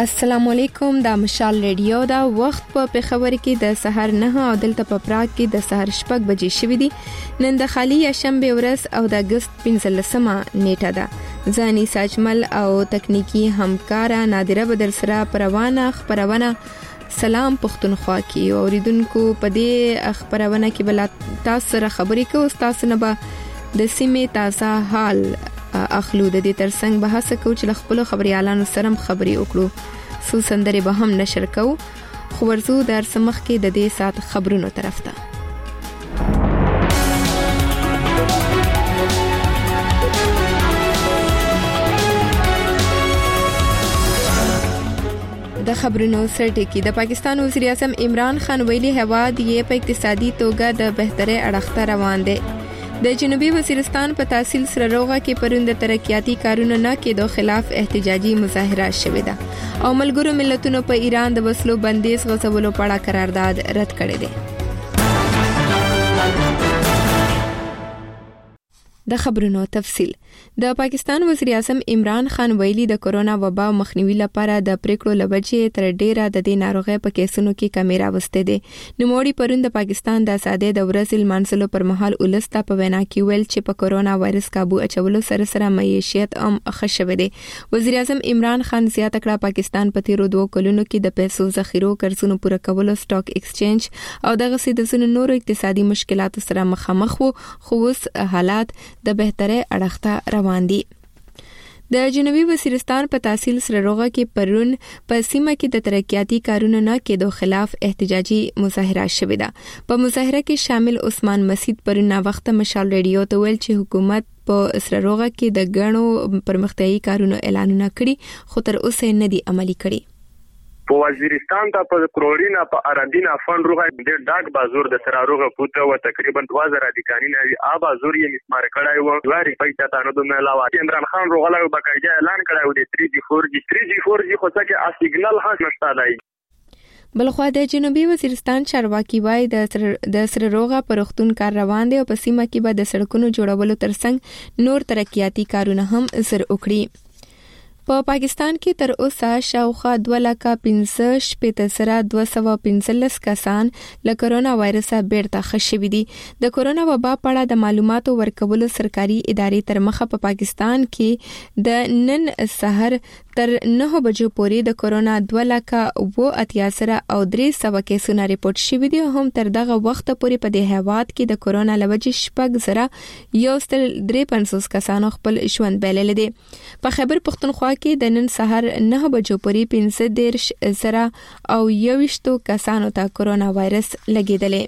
السلام علیکم، دا مشال ریډیو دا وخت په پېښور کې د سحر 9 او دلته په پراګ کې د سحر 6 بجې شوې دي. نن د خالي شنبه ورځ او د اگست 15مه نیټه ده. ځاني ساجمل او تکنیکی همکارا نادره بدر سره پروانه خبرونه سلام پښتونخوا کې اوریدونکو په دې خبرونه کې بل تاسو سره خبرې کوو. تاسو نه به د سیمې تازه حال اخلو. د دې ترڅنګ به هڅه کوو چې خپل خبريالانو سره خبرې وکړو. سو سندري به هم نشر کوو. خو ورزو در سمخ کې د دې سات خبرونو طرف ته. د خبرونو سرټکی د پاکستان وزیر اعظم عمران خان ویلي هواد یې په اقتصادي توګه د بهتري اړخته روان دي. د جنوبي وزیرستان په تحصیل سره روغه کې پروند ترقیاتی کارونه نه کېدو خلاف احتجاجي مظاهره شوې ده او ملګرو ملتونو په ایران د وسلو بندیز غځولو په اړه قرارداد رد کړی دی. د خبرونو تفصیل. د پاکستان وزیر اعظم عمران خان ویلي د کورونا وبا مخنیوي لپاره د پریکړو لوجې تر ډیره د دې ناروغي په کیسونو کې کمی راوسته دي. نوموړي پروند د پاکستان د آزادۍ د ورځې لمانځلو پر مهال ولستا په وینا کې ویل چې په کورونا وایرس काबू اچولو سره معیشت خښوي دي. وزیر اعظم عمران خان زیاته کړه پاکستان په تیرو 2 کلونو کې د پیسو ذخیرو قرضونو پوره کولو سټاک ایکسچینج او دغه سیدزونو نورو اقتصادي مشکلاتو سره مخامخ وو، خو اوس حالات د بهتري اړخته روان دي. د جنوبي وزیرستان په تحصیل سره روغه کې پرون په سیمه کې د ترقیاتی کارونو نه کېدو خلاف احتجاجي مظاهره شوې ده. په مظاهره کې شامل عثمان مسعود پرون وخت مشال ریډیو ته ویل چې حکومت په سره روغه کې د غنو پرمختیايي کارونو اعلانونه کړي خو تر اوسه نه دي عملي کړي. په وزیرستان ته په کروڑینا په ارادینا فند روغه د ډاک بازور د سراروغه پوته و تقریبا 2000 ادکانی نه ا بازور یې مسمار کړای و واری پیسې تانو د ملاوه عمران خان روغه له بقایده اعلان کړای و د 3G 4G خو څه کې سیګنال هاڅ نشته دی. بلخوا د جنوبي وزیرستان چارواکي وای د سرروغه پرختون کار روان دي او په سیمه کې به د سړکونو جوړولو ترڅنګ نور ترقیاتی کارونه هم زر وکړي. په پاکستان کې تر اوسه شاوخوا 2,15,215 کسان له کورونا وایرس بیرته خښوي دي. د کورونا وبا په اړه د معلوماتو ورکولو سرکاري ادارې تر مخه په پاکستان کې د نن سحر تر 9 بجو پورې د کورونا 2,80,000 او 300 کیسونه ریپورت شوي دي. هم تر دغه وخت پورې په دې هیواد کې د کورونا لوجې 6,153 کسانو خپل ژوند بایلل دي. په خیبر پختونخوا کې د نن سحر 9 بجو پورې 15,000 او 21 کسانو ته کورونا وایرس لګیدلې.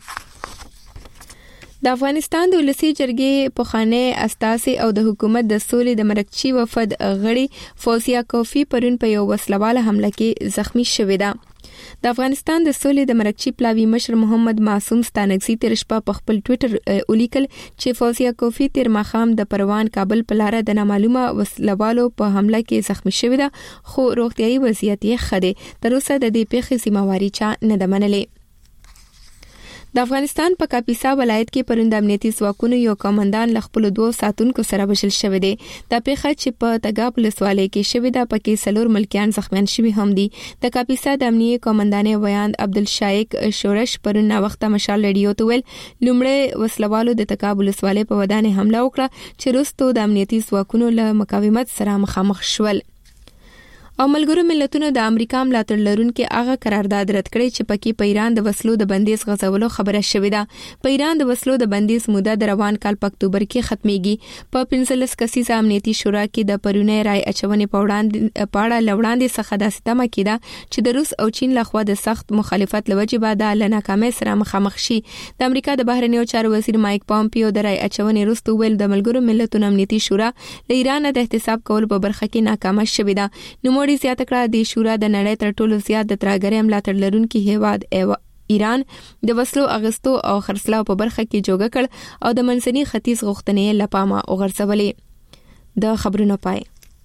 د افغانستان د ولسی جرګې پخوانی استازي او د حکومت د سولې د مرکچی وفد غړي فوزیه کوفی پرون په یو وسلواله حمله کې زخمی شوې ده. د افغانستان د سولې د مرکچی پلاوی مشر محمد معصوم ستانکزی تر شپه په خپل ټوئیټر ولیکل چې فوزیه کوفی تر ماخام د پروان کابل په لار د نامعلومه وسلوالو په حمله کې زخمی شوې ده، خو روغتيایي وضعیت یې ښه دی. تر اوسه د دې پیښې ذمہواری چا نه ده منلې. د افغانستان په کاپیسا ولایت کې پروند امنیتي ځواکونو یو کمانډان ل خپل 2 ساتونکو سره وشل شوې دي. د پیښه چې په تګاب لسوالۍ کې شوې ده پکې سلور ملکیان زخمیان شوي هم دي. د کاپیسا د امنیتي کمانډان ویاند عبدالشایق شورش پرون وخت مشال ریډیو ته ویل لومړی وسلوالو د تګاب لسوالۍ په ودانې حمله وکړه چې وروسته د امنیتي ځواکونو له مقاومت سره مخامخ شول. او ملګرو ملتونو د امریکا ملاتړ لرونکي هغه قرارداد رد کړی چې پکې په ایران د وسلو د بندیز غځولو خبره شوې ده. په ایران د وسلو د بندیز موده د روان کال په اکتوبر کې ختميږي. په 15 کسیزه امنیتي شورا کې د پرونی رای اچونې په اړه لوړاندې څخه د ستمه کېده چې د روس او چین لخوا د سخت مخالفت لوجې بعد له ناکامۍ سره مخامخ شي. د امریکا د بهرنیو چارو وزیر مایک پامپیو د رای اچونې وروسته ویل د ملګرو ملتونو امنیتي شورا له ایران د احتساب کول په برخه کې ناکامه شوې ده. نوموړي زیاته کړه د شورا د نړۍ تر ټولو زیات د ترهګرۍ ملاتړ لرونکي هیواد ایران د وسلو اغستو او خرڅلاو په برخه کې جوګه کړ او د منځني ختیځ غوښتنې لپاره وغورځولې. د خبرونو پای.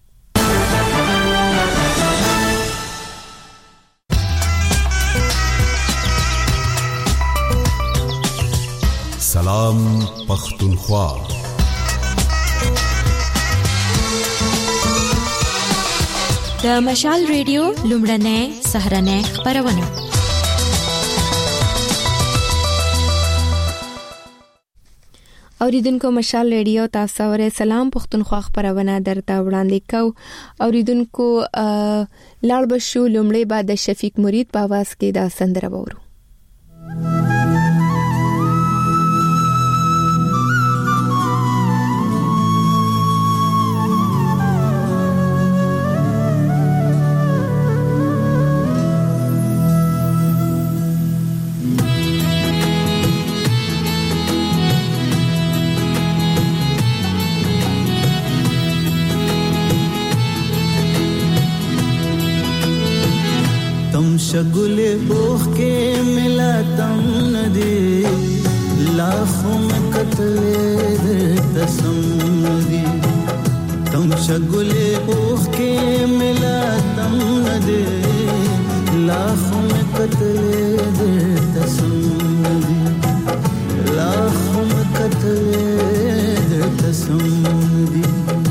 سلام پختونخوا. د مشال ریډیو لومړنۍ سهرنۍ خبرونه. اوریدونکو مشال ریډیو تاسو ورې سلام پښتونخوا خبرونه درته وړاندې کو. اوریدونکو لاړ بشو لومړی بعد د شفیق مرید په आवाज کې دا سندره وورو. शगुले बोख के मिला तम नदी लाखों में कतले दे तसम दी. तुम शगुले बोख के मिला तम नदी लाखों में कतले दे तसम दी. लाखों में कतले दे तसम दी.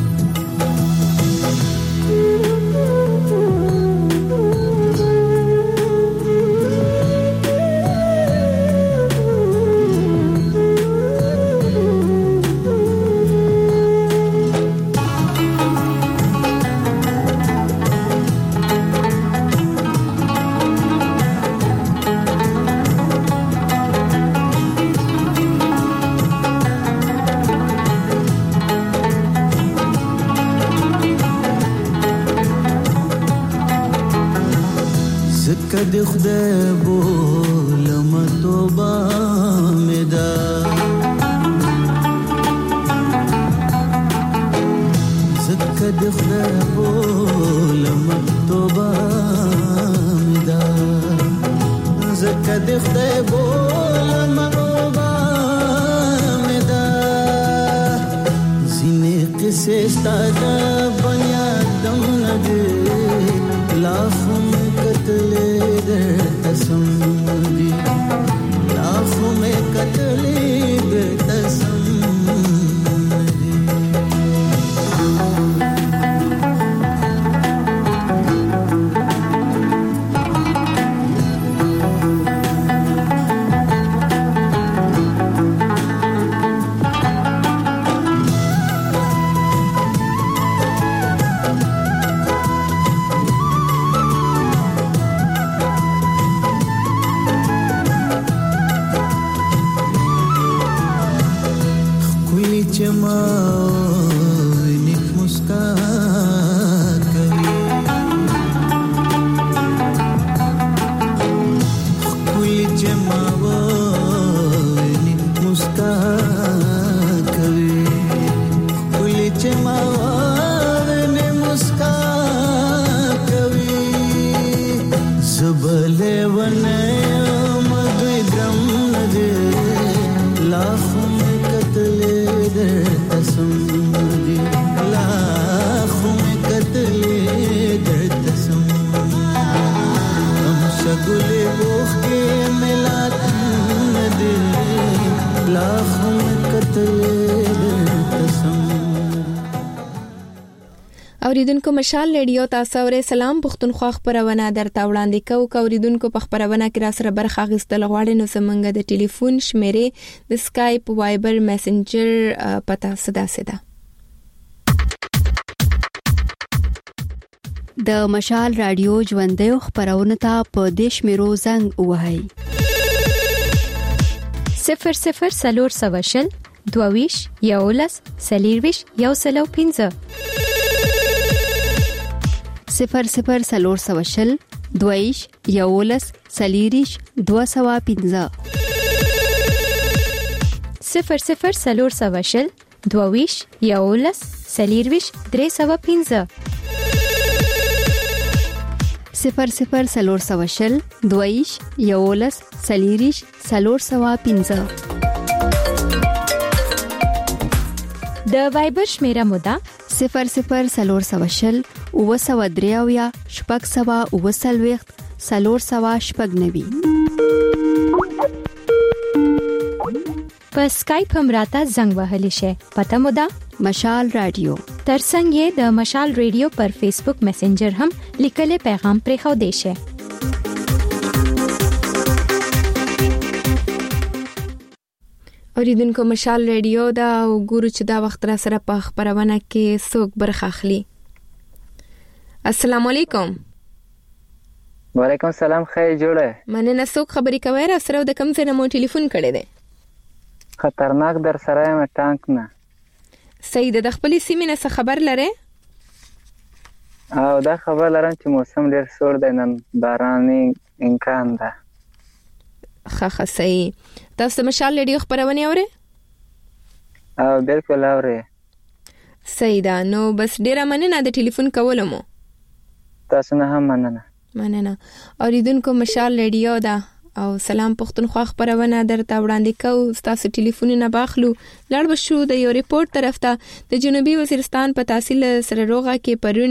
کدی خدای بولم توبه مدا زکدی خدای بولم توبه مدا زکدی خدای بولم توبه مدا زینه قصه ستاده بنیادم نده लाखों में कतले दे तसम दी. लाखों में कतले दे तसम दी. اوریدونکو مشال ریډیو تاسو ورې سلام پښتونخوا خبرونه درته وړاندې کو. اوریدونکو په خبرونه کې را سره برخه اخیستل غواړي نو زمونږ د ټلیفون شمیرې د سکایپ وایبر میسنجر پتا سدا د مشال رادیو ژوندۍ خبرونه ته په دیش میرو زنګ وهاي 00 سلور سواشل دوویش یولس سلیرویش یوسلو 15 00 سلور سواشل دویش یولس سلیریش 215 00 سلور سواشل دوویش یولس سلیرویش 315 00 سلور سواشل دویش یولس سلیریش 315 د وایبر شمیره مودا 00 سلور سواشل او سو دریاویا شپږ سوا او سلويخت سلور سوا شپږ نوي په اسکایپ هم راته زنګ وهلی شئ. پته مو ده مشال رادیو. ترڅنګ یې د مشال رادیو پر فیسبوک میسنجر هم لیکلي پیغام پرېښودی شئ. اوریدونکو مشال رادیو دا وګورو چې دا وخت را سره په خبرونه کې څوک برخه اخلي. السلام علیکم. وعلیکم السلام. خیر جوړه. مننه. څوک خبرې کوي را سره د کوم ځای نه مو ټلیفون کړی دی؟ خطرناک در سره یم ټانک نه. سید د خپلې سیمې نه څه خبر لرې؟ او دا خبر لرم چې موسم ډېر سوړ دی، نن باراني امکان ده. ښه صحیح. تاسو مشال رادیو خبرونه اورئ؟ او بالکل اورئ. صحیح ده. نو بس ډیره مننه د ټلیفون کولو مو. تاسو نه هم مننه. اوریدونکو مشال رادیو ده او سلام پښتونخوا خبرونه درته وړاندې کوو. تاسو ټلیفونونه باخلو. لړ بشو د یو ریپورت طرف ته د جنوبي وزیرستان په تحصیل سره روغه کې پرون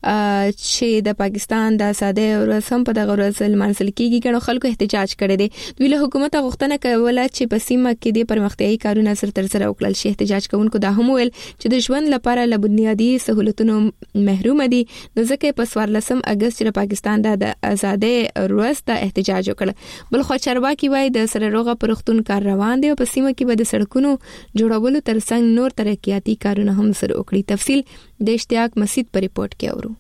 چې د پاکستان د آزادۍ ورځ په دغه ورځ لمانځل کیږي، ګڼو خلکو احتجاج کړی دی. دوی له حکومت غوښتنه کوله چې په سیمه کې د پرمختیايي کارونه ترسره وکړل شي. احتجاج کوونکو دا هم ویل چې د ژوند لپاره له بنیادي سہولتونو محروم دي، نو ځکه په 14 اگست چې پاکستان د آزادۍ ورځ ته احتجاج وکړ. بلخو چارواکي وایي د سره روغه پرختون کار روان دی او په سیمه کې به د سړکونو جوړولو ترڅنګ نور ترقیاتي کارونه هم سره وکړي. تفصیل د اشتیاق مسعود په ریپورت کې اورو.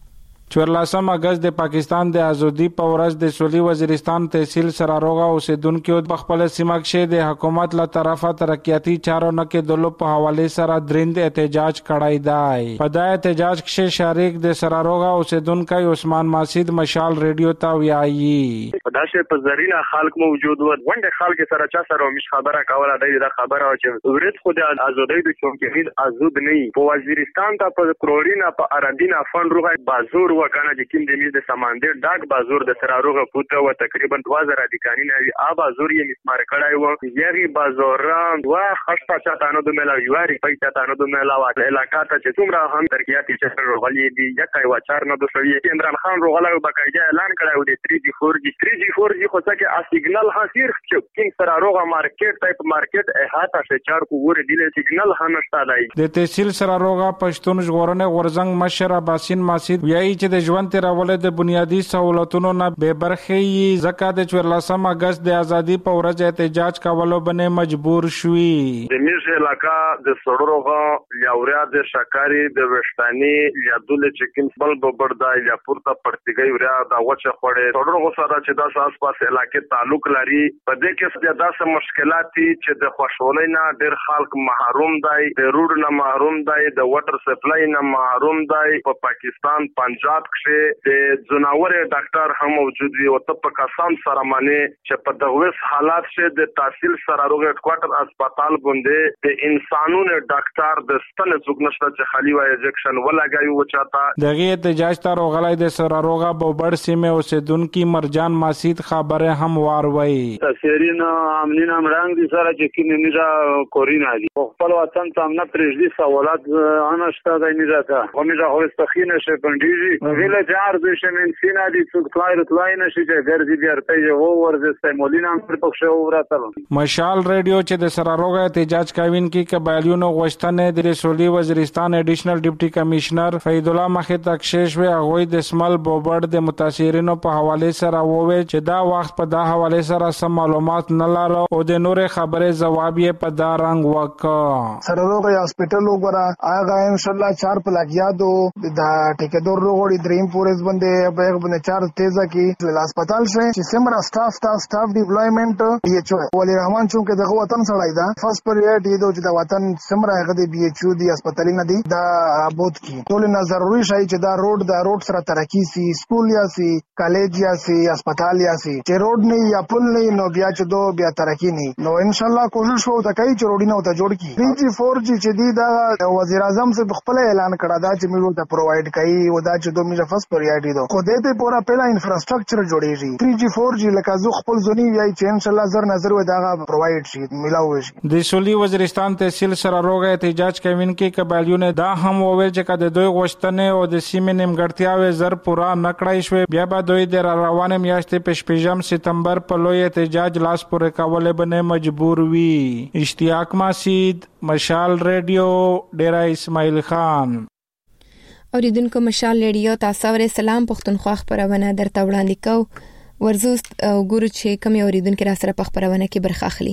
14 اگست د پاکستان د ازادي په ورځ د سولي وزیرستان تحصیل سراروغه اوسیدونکو په خپل سیمه کې د حکومت له طرفه ترقیاتي چارو نه کېدلو په حواله سره دریند احتجاج کړای دی. په دا احتجاج کې شریک د سراروغه اوسیدونکو عثمان ماسید مشال رادیو ته ویایي په داسې په زرینه خلک موجود و ونده خلک سره چا سره مش خبره کوله دا خبره چې ورته خو د ازادۍ د چوکید ازود نه په وزیرستان ته په کروڑینا په ارندینا فن روغه بازور وکنه چې کوم د میز د سمندر ډاک بازور د سراروغه پوته و تقریبا 2000 ادکانی نه ا بازور یې مسمار کړای و یغي بازوران وا خشتا چاتانو د ملا یواري پېچاتانو د ملا وا علاقہ ته چې څومره هم ترقیاتي چر روغلي دي یکای و چار نه د سوي عمران خان روغله باقاعده اعلان کړای و د 3G 4G خو څه کې سیګنال حاصل چې کوم سراروغه مارکیټ ټایپ مارکیټ احاطه شي چار کو ور دي سیګنال هم نشته دی. د تحصیل سراروغه پښتون ژغورنې غورزنګ مشر عباسین ماسید ویایي چې د ژوند تیرول د بنیادی سہولتونو نه بے برخې یې ځکه د 14 اگست د ازادي په ورځ احتجاج کولو باندې مجبور شوي. د میز علاقہ د سړوغه یاوریا د شکاري د وشتانی یا دول چې کوم بل ببردا یا پورته پرتګي وریا دا وچه خوړې سړوغه سره چې د آس پاس علاقې تعلق لري په دې کې څه داسې مشکلات چې د خوشحالۍ نه ډېر خلک محروم دي، د روډ نه محروم دي، د واټر سپلای نه محروم دي. په پاکستان پنجاب کې د جناور ډاکټر هم موجود وي او ته په قسم سره معنی چې په دغه حالات شه د تحصیل سراروغه هډکوارټر هسپتال باندې د انسانونو ډاکټر د ستنه څوک نشته چې خالي وای انجکشن ولګایو و چاته. دغه احتجاج ته روغلای د سراروغه بوبړ سیمه اوسیدونکو مرجان ماسید خبره هم واروي. تفسیرین امنین امرنګ دي سره چې کینې نه کورینا دي خپل وطن ته نه پرېږدي سوالات انشته د نیزه ومنه هوستخینه شه پندېږي ویله جار د شمن سینا دي څوک تلای نشي چې ګرځي بیرته یو ورزسته مولینه پر پښه وراتلو. مشال رادیو چې د سراروغه احتجاج کوونکو قبایلیونو غوښتنه د سولي وزیرستان اډیشنل ډیپټي کمشنر فید الله مخې تک شیشوي هغه د سمل بوبړ د متاثرینو په حواله سره وویل چې دا وخت په دا حواله سره سم معلومات نه لرو او د نور خبره جواب یې په دا رنګ وکړ. سراروغه هسپټل وګوره هغه ان شاء الله 4 پلاګیادو د ټیکدور روغړي دریم پورز باندې به باندې 4 تیزه کې هسپتال شي چې سمرا سټاف ډیپلویمنٹ ایچ او ولی رحمان چون کې دغه وطن سړای دا فرست پریورټی دی چې دا وطن سمرا هغه دی بي ایچ او دی هسپتال نه دی دا بوت کی ټول نه ضروري شي چې دا روډ سره ترقی سي سکول یا سي کالج یا سي هسپتال یا سي چې روډ نه یا پل نه نو بیا چې دو بیا ترقی نه نو ان شاء الله کوشش وو ته کوي چې روډینه ته جوړ کی 3G 4G چې دی دا وزیر اعظم سے خپل اعلان کړه دا چې موږ ته پرووایډ کوي او دا چې دومیجه فرست پریاریټي ده. خو دې ته پورا پیدا انفراستراکچر جوړیږي 3G 4G لکه زو خپل زونی وی چې ان شاء الله زر نظر و داغه پرووایډ شي ملاوي شي. د سولي وزیرستان تحصیل سره روغه احتجاج کوونکي قبایلیونه دا هم وویل چې کله دوی غوښتنې او د سیمې نیمګړتیاوې زر پورا نکړای شوې بیا به دوی د روانه میاشتې په 15 سپتمبر په لوی احتجاج لاس پورې کول به مجبور وي. اشتیاق ماسید، مشال ریډیو، ډیرا اسماعیل خان. اوریدونکو مشال ریډیو تاسو ور سلام پښتونخوا خبرونه درته وړاندې کو ورزو ګورو چې کوم اوریدونکو را سره په خبرونه کې برخه اخلي.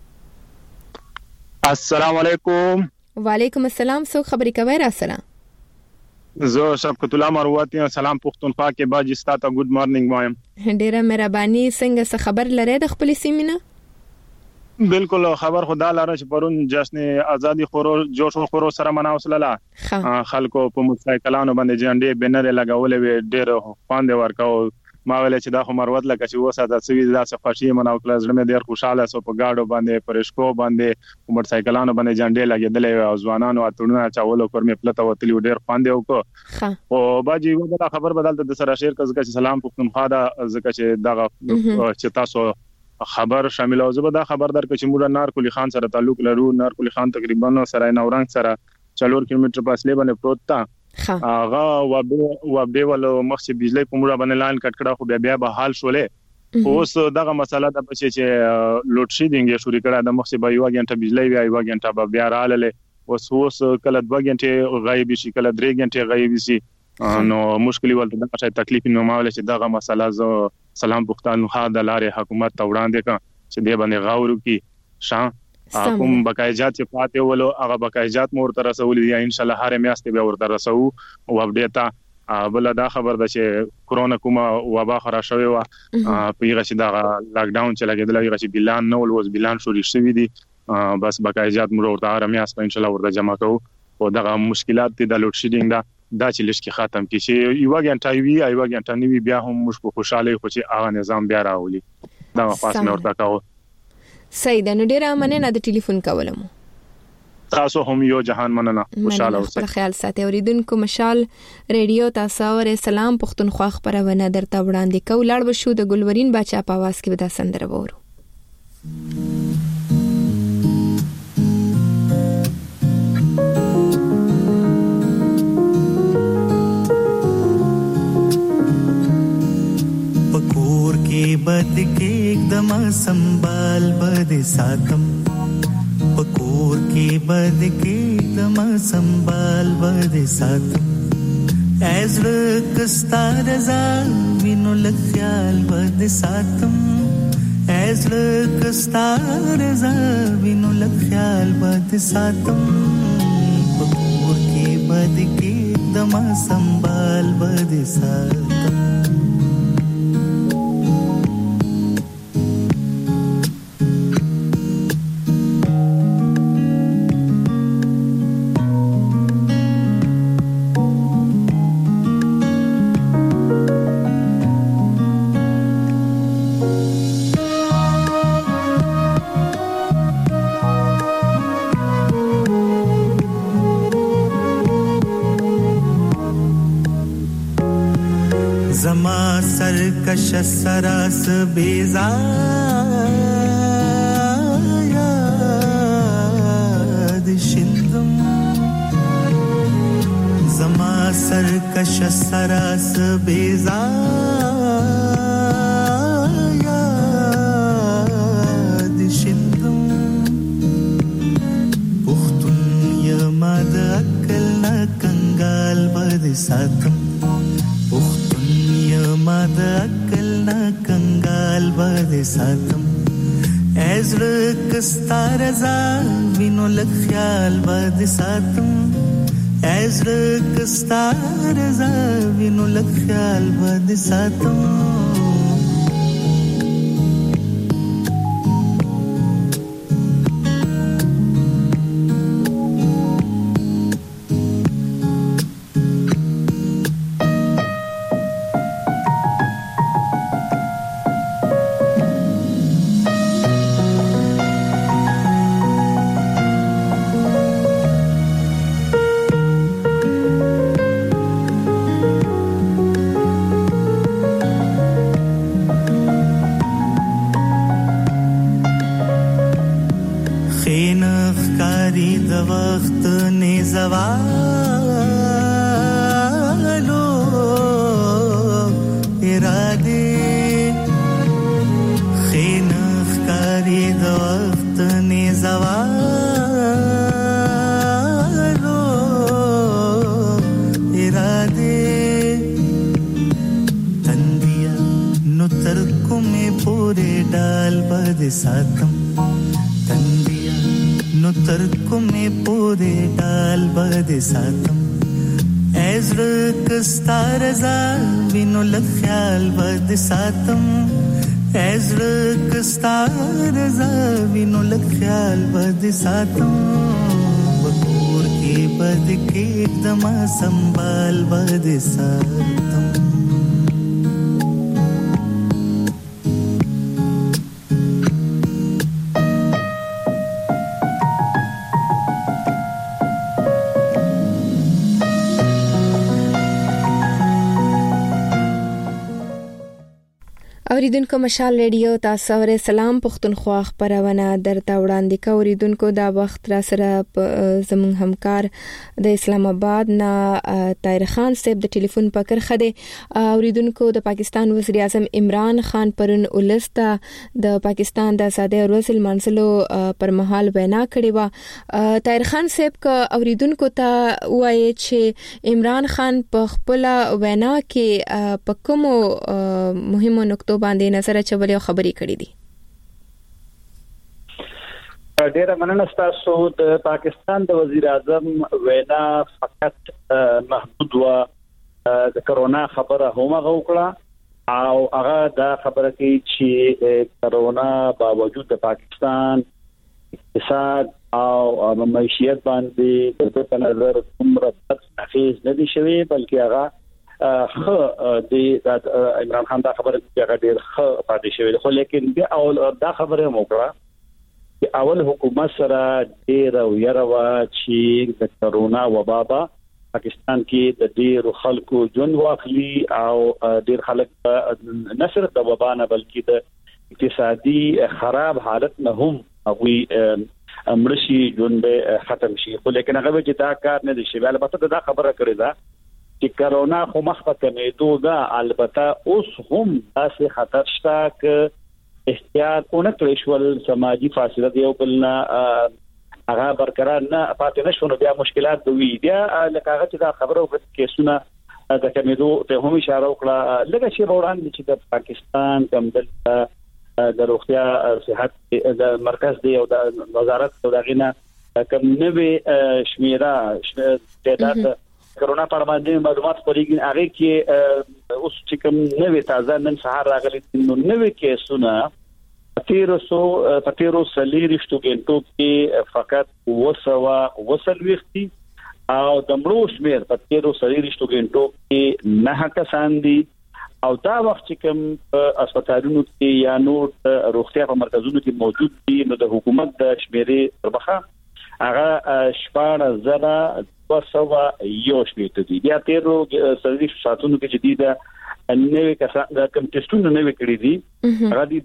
السلام علیکم. وعلیکم السلام. څوک خبرې کوي را سره؟ زه شفقت الله مروتی سلام پښتونخوا کې باجی ستاسو ګډ مارنینګ وایم. ډیره مهرباني. څنګه څه خبر لري د خپل سیمینه؟ بالکل خبر خدا لاره چې پرون جشن ازادي خورو جوش او خورو سره مناوسله خلکو په موټرسایکلانو باندې جنډې بنر لګولې وي ډېر خوند ورکاو. ما ویل چې دا خو مروت لکه چې وساته سوي داسې خوشي مناو کړل زړه مې ډېر خوشاله سو په گاډو باندې پرشکو باندې موټرسایکلانو باندې جنډې لګېدلې او ځوانانو اتړونه چاولو پر مې پلته وتلی ډېر خوند وکړو. او باجی ودا خبر بدلته د سره شیر کزګه چې سلام پښتونخوا دا زکه چې دا چې تاسو خبر شامل او زبدا خبر در کې چې موږ نارکلی خان سره تعلق لرو. نارکلی خان تقریبا سرای نورنګ سره 4 کیلومتر فاصله باندې پروت تا. هغه و به ولو مخکې بجلی په موږ باندې لاین کټ کړه خو بیا به حال شولې. اوس دغه مسله د پچې چې لوډ شیډینګ شروع کړه د مخکې به یو غنټه بجلی وي یو غنټه به بیا رااله. اوس کله 2 غنټه غایب شي کله 3 غنټه غایب شي. نو مشکل ولته د څه تکلیف نو ماول چې دغه مسله ز سلام پښتونخوا د لارې حکومت ته وړاندې کړه چې دې باندې غور وکړي شاه کوم بقایجات چې پاتې ولو هغه بقایجات مور تر رسول دي ان شاء الله هر میاشتې به ورته رسو او اپډیټا بل دا خبر ده چې کرونا کومه وبا خرا شوی و په یغه چې دا لاک ډاون چې لګیدل یغه چې بلان نو ولوس بلان شو رښتوي دي بس بقایجات مور ورته هر میاشت ان شاء الله ورته جمع کوو او دغه مشکلات د لوډ شیډینګ دا چې لږ ختم کی چې یو غنټه وی ایو غنټه نیوی بیا هم موږ په خوشاله خو چې هغه نظام بیا راولي دا خاص مې ورته کاوه. سید نو ډیره مننه د ټلیفون کولم. تاسو هم یو جهان مننه خوشاله اوسئ. خیال ساتئ. اوریدونکو مشال ریډیو تاسو ور سلام پښتونخوا خبرونه درته وړاندې کو لاړ بشو د ګلورین باچا په आवाज کې ودا سندره وورو. बद के एकदम संभाल बद सातम पकोर के बद के एकदम संभाल बद सातम ऐज़ कस्तार जा विनो लख्याल बद सातम ऐज़ कस्तार जा विनो लख्याल बद सातम पकोर के बद के एकदम संभाल बद सातम कश सरास बेजायाद शिंदम जमा सरकश सरास बेजायाद शिंदम पुख्तुन यमद अकल न कंगाल बद सातम मद अकल न कंगाल बद सातम ऐज़ कस्तार जा विनो लख्याल बद सातम ऐज़ कस्तार जा विनो लख्याल बद सातम خینخ کاری د وخت نه زوالو اراده خینخ کاری د وخت نه زوالو اراده تندیا نو تر کومه پورې ډال بد ساتم تندیا نو تر کومه پورې ډال بد ساتم ازرق ستارزا وینو لخیال بد ساتم ازرق ستارزا وینو لخیال بد ساتم بکور کې بد کې دما سنبال بد ساتم اوریدونکو مشال ریډیو تاسو ور سلام پښتونخوا خبرونه درته وړاندې کوي. اوریدونکو دا وخت را سره زموږ همکار د اسلام آباد نه طاهر خان صاحب د ټلیفون په کرخه دی. اوریدونکو د پاکستان وزیر اعظم عمران خان پرون ولسته د پاکستان د آزادۍ ورځ لمانځلو پر مهال وینا کړې و. طاهر خان صاحب کا اوریدونکو ته وایي چې عمران خان په خپل وینا کې په کومو مهمو نقطو باندې نظر اچولې او خبرې کړې دي. ډیره مننه تاسو. د پاکستان د وزیر اعظم وینا فقط محدود و د کرونا خبره هم غوکړه او هغه دا خبره کوي چې کرونا باوجود د پاکستان اقتصاد او معیشت باندې په نظر کومه تفصیل نه دي شوی بلکې هغه د عمران خان دا خبره چې هغه ډېر ښه پاتې شوی خو لیکن بیا اول دا خبره موکړه چې اول حکومت سره ډېر ویروا چې د کرونا وبا پاکستان کې د ډېر خلکو ژوند واخلي او ډېر خلک نه صرف د وبا نه بلکې د اقتصادي خراب حالت نه هم هغوی امرشي ژوند ختم شي خو لیکن هغه چې دا کار نه دي شوی. البته دا خبره کړې ده چې کرونا خو مخه کمیدو دا البته اوس هم داسې خطر شته ک احتیاط اونکړي شول سماجی فاصله دی او بل نه هغه برقرار نه پاتې نشونه بیا مشکلات دوی بیا لکه هغه چې دا خبره وکړه کیسونه د کمیدو ته هم اشاره وکړه لکه چې وړاندې چې د پاکستان کمدل د روغتیا صحت د مرکز دی او د وزارت دغه کم نوې شمیره تعداد کرونا پر باندې معلومات خوريږي هغه کې اوس چې کوم نوې تازه نن سهار راغلي نو نوې کیسونه 1300 سلیریشتو ګنټو کې فقط وسلويختي او د مړو شمیر 1300 سلیریشتو ګنټو کې نه کسان دي او دا وخت چې کوم هسپتالونو کې یا نور روغتیا په مرکزونو کې موجود دي نو د حکومت د شمیرې تربخه هغه 14201 شمیرته دي بیا 13 سلیریشتو ساتونو کې جديده نوې کسان د کوم ټیسټونو نوې کړې دي هغه د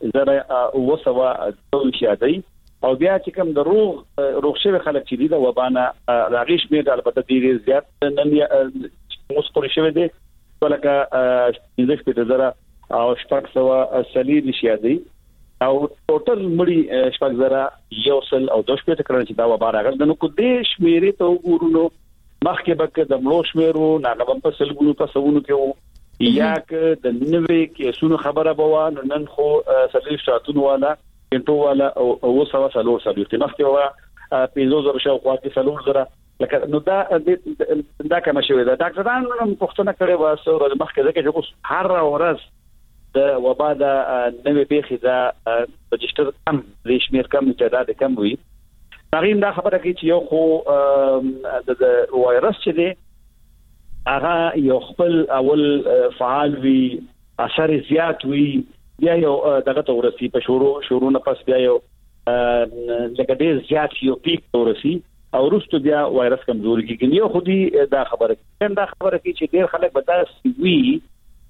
102 دی او بیا چې کوم د روغ شوی خلک چې دي د وبانه راغیش مې د البته ډیر زیات نن مسکوري شوی دي ولکه 15000 او 600 سلیری شي دي او ټوټل مړي 60000 یوسل او 200 کړل چې دا وبا راغله نو کو دې شمیرې ته وګورو مخکې بک د مړو شمیرو ناغبم په سلګونو تاسوونو کې یا که د نوې کیسونو خبره بوا نن خو سلیری شاتون والا انټو والا او وسوا سلور سلیری مخکې وا 5000 شاو خواږه سلور زره لکه نو دا کوم شوی دا ډاکټرانو هم پوښتنه کړې و سره مخکې ځکه چې هر ورځ د وبا د نوې پیښې دا رجستر کم ریشمیر کم تعداد کم وي تقریبا دا خبره کوي چې یو خو د وایرس چې دی هغه یو خپل اول فعال وي اثر زیات وي بیا یو دغه تورسي په شروع نه پس بیا یو لکه ډیر زیات یو پیک تورسي او وروسته بیا وایرس کمزوري کیږي یو خودي دا خبره کوي چې ډیر خلک به تاسو وی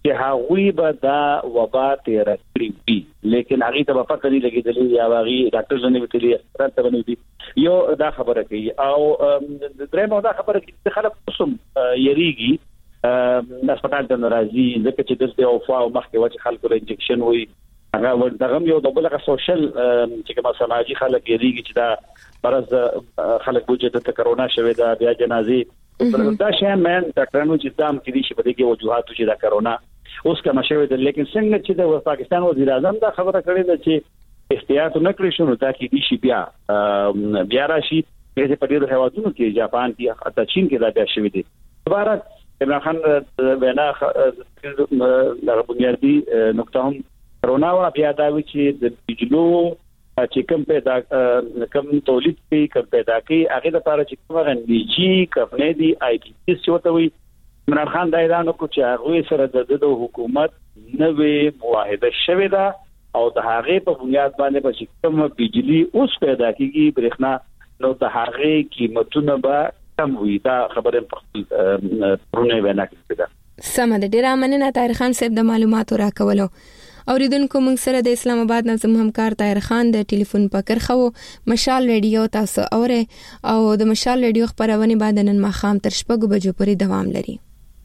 چې هغوی به دا وبا تیر کړی وي لیکن هغه ته په پته نه لګیدلی یا هغه ډاکټر نه ویلي راته باندې یو دا خبره کوي او درېمه دا خبره چې خلک قسم یریږي هسپتال ته ناراضي ځکه چې دلته او فاو مخکې وځي خلکو له انجکشن وي هغه دغه یو د بلغه سوشل چې کوم سماجی خلک یریږي چې دا برز خلک وجه د کرونا شوه دا بیا جنازي دا شین مې ډاکټرانو چې دام کې دي چې په دې کې وجوهات چې دا کرونا اوس کوم شوه ده لیکن څنګه چې د پاکستان وزیر اعظم دا خبره کړې ده چې احتیاط نه کړی شنو دا کې دي شي بیا راشي چې په دې هوادونو کې جاپان کې حتی چین کې دا بیا شوی دي دوباره عمران خان وینا د بنیادی نقطه هم کرونا وا بیا دا وی چې د بجلو چې کوم پیدا کوم تولید کوي کوم پیدا کوي هغه د لپاره چې کوم غنډي کمپنی دی آی ټی سی چوته وي عمران خان دا اعلان وکړ چې هغه سره د حکومت نوې معاهده شوه دا او د هغه په بنیاد باندې به کوم بجلی اوس پیدا کیږي برېښنا نو د هغه قیمتونه به کم وي دا خبره په پرونه وینا کوي دا سم د ډیر مننه طاهر خان صاحب د معلوماتو راکولو اوریدونکو موږ سره د اسلام آباد نظم همکار طاهر خان د ټلیفون په کرخو مشال ریډیو تاسو اوره او د مشال ریډیو خبرونه بعد نن ماخام تر شپږ بجو پورې دوام لري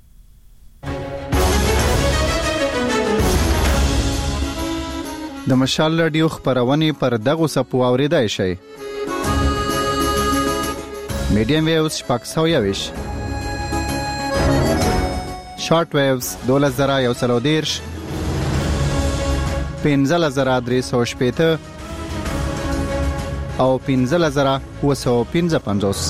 د مشال ریډیو خبرونه پر دغه سپو اوریدای شي میډیم ویوز پاکساویاویش شارټ ویوز 2130 15,315 او 15,955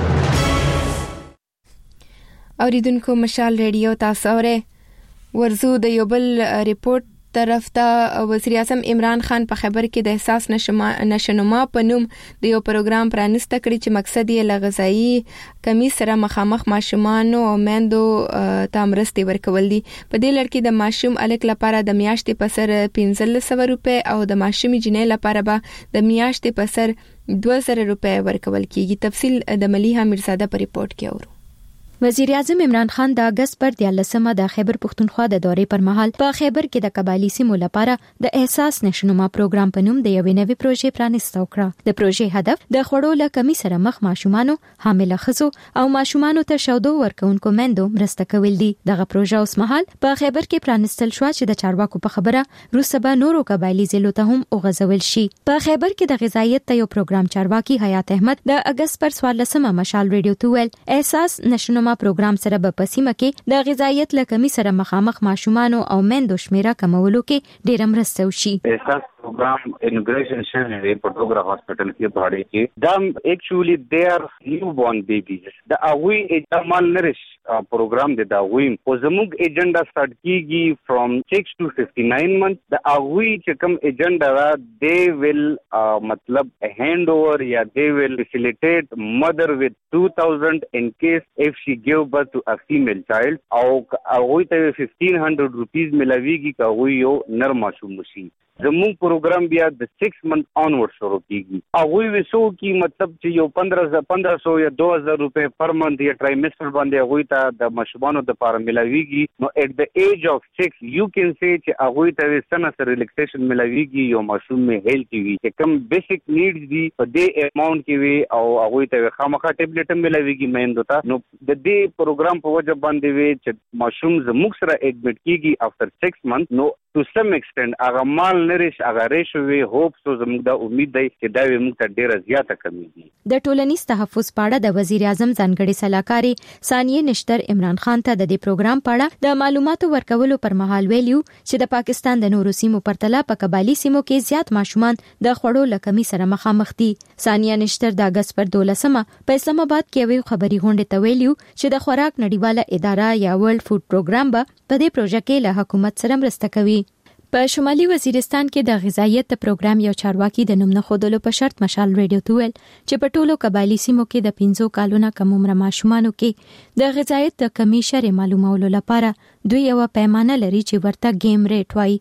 اوریدونکو مشال ریډیو تاسو اوره ورزو د یو بل ریپورت طرف ته وزیر اعظم عمران خان په خبر کې د احساس نشنما په نوم د یو پروګرام پرانسته کړی چې مقصد یې لغذایی کمی سره مخامخ ماشومان او میندو ته مرستې ورکول دي په دې لړ کې د ماشوم الک لپاره د میاشتې په سر 1500 روپے او د ماشومې جنې لپاره به د میاشتې په سر 2000 روپے ورکول کیږي تفصیل د ملیحه میرزاده په ریپورت کې اورو وزیر اعظم عمران خان د اگست پر 13 د خیبر پختونخوا د دورې پر مهال په خیبر کې د قبایلی سیمو لپاره د احساس نشنما پروګرام په نوم د یوې نوې پروژې پرانیسته وکړه د پروژې هدف د خوړو له کمی سره مخ ماشومانو حامله ښځو او ماشومانو ته شودو ورکوونکو میندو مرسته کول دي دغه پروژه اوس مهال په خیبر کې پرانیستل شو چې د چارواکو په خبره روسبه نورو قبایلی ضلعو ته هم وغځول شي په خیبر کې د غذایت ته یو پروګرام چارواکي حیات احمد د اگست پر 14 مشال ریډیو ته ویل احساس نشنما پروګرام سره په پسیمه کې د غذایت لکمي سره مخامخ ماشومان او میندو شمیره کمولو کې ډېر مرسته وشي احساس پروګرام انګریشن شوی په ډوګرا هاسپټل کې پاره کې دم اکچولی دیر نیو بورن بیبیز د اوی اجمال نریش پروګرام د داوی او زموږ ایجنډا سٹارټ کیږي فرام 6 to 59 months د اوی چې کوم ایجنډا را دی ویل مطلب هاند اوور یا دی ویل فیسیلیټیټ مدر with 2000 in case if she give birth to a female child او اوی ته 1500 rupees ملاویږي کا وی یو نر ماشوم شي زموږ پروګرام بیا د 6 month onward شروع کیږي او وی وسو کی مطلب چې یو 1500 یا 2000 روپے پر منث یا ټرایمستر باندې غوي ته د مشوبانو د پاره ملاویږي نو at the age of 6 you can say چې غوي ته سنه سره ریلیکسیشن ملاویږي یو ماشوم می هیلث وي چې کوم بیسیک نیډز دي په دې اماونت کې وي او غوي ته خامخا ټابلیټ ملاویږي مېندو ته نو د دې پروګرام په وجه باندې وي چې ماشوم زموږ سره اډمټ کیږي after 6 months نو to some extent هغه مال نریش هغه ریشو وی هوپ سو زموږ د امید دی چې دا وي موږ ته ډیره زیاته کمیږي د ټولنیز تحفظ پاړه د وزیر اعظم ځانګړي سلاکاري ثانیه نشتر عمران خان ته د دې پروګرام پاړه د معلوماتو ورکولو پر مهال ویلیو چې د پاکستان د نورو سیمو پرتله په قبایلی سیمو کې زیات ماشومان د خوړو لکمي سره مخامخ دي ثانیه نشتر د اگست پر 12 په اسلام آباد کې یو خبري غونډه ته ویلیو چې د خوراک نړیواله اداره یا ورلد فود پروګرام به په دې پروژه کې له حکومت سره مرسته کوي په شمالي وزیرستان کې د غذایت پروګرام یو چارواکي د نوم نه خودلو په شرط مشال ریډیو ته ویل چې په ټولو قبایلی سیمو کې د 15 کالونو کم عمر ماشومانو کې د غذایت د کمی شر معلومولو لپاره دوی یو پیمانه لري چې ورته ګیم ریټ وایي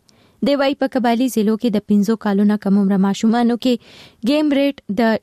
د وای په قبایلی ضلعو کې د 15 کالونو کم عمر ماشومانو کې گیم ریټ د